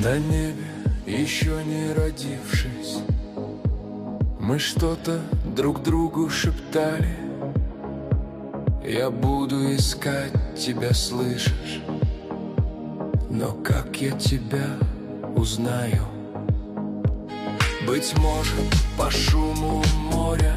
На небе, еще не родившись, мы что-то друг другу шептали. Я буду искать тебя, слышишь? Но как я тебя узнаю? Быть может, по шуму моря,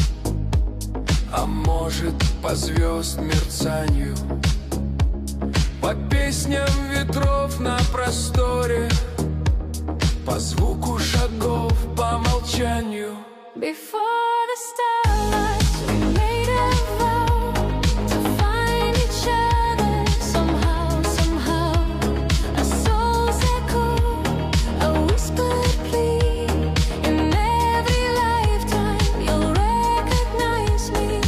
а может, по звезд мерцанию, по песням ветров на просторе, по звуку шагов, по молчанию. Before the starlight, we made a vow to find each other somehow, somehow. A soul's echo, a whispered plea. In every lifetime, you'll recognize me.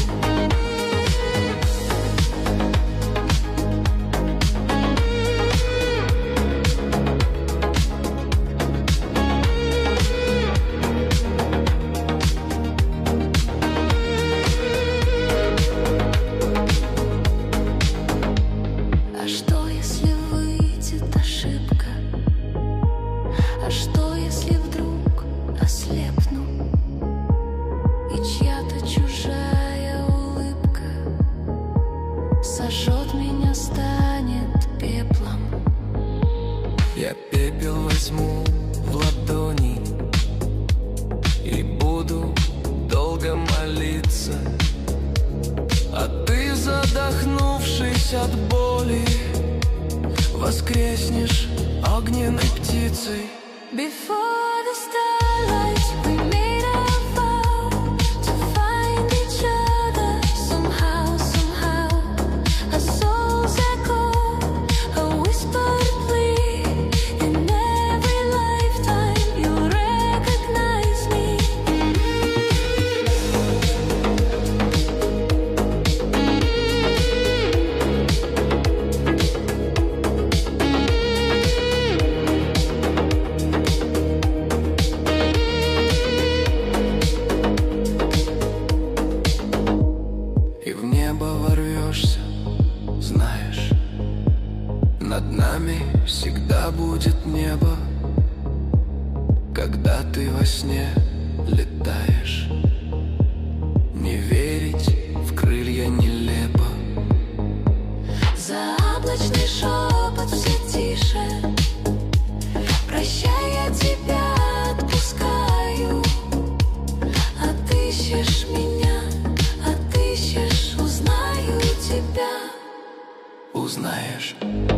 А что, если выйдет ошибка? А что, если вдруг ослепну, и чья-то чужая улыбка сожжет меня, станет пеплом? Я пепел возьму в ладони и буду долго молиться, а ты, задохнувшись от боли, воскреснешь огненной птицей. Before the starlight, we made a vow to find each other somehow, somehow. A soul's echo, a whispered plea. In every lifetime, you'll recognize me. И в небо ворвешься, знаешь, над нами всегда будет небо, когда ты во сне летаешь. Не верить в крылья нелепо. Заоблачный шепот все тише. Прощай, я тебя отпускаю. Отыщешь меня, отыщешь, узнаю тебя. Узнаешь.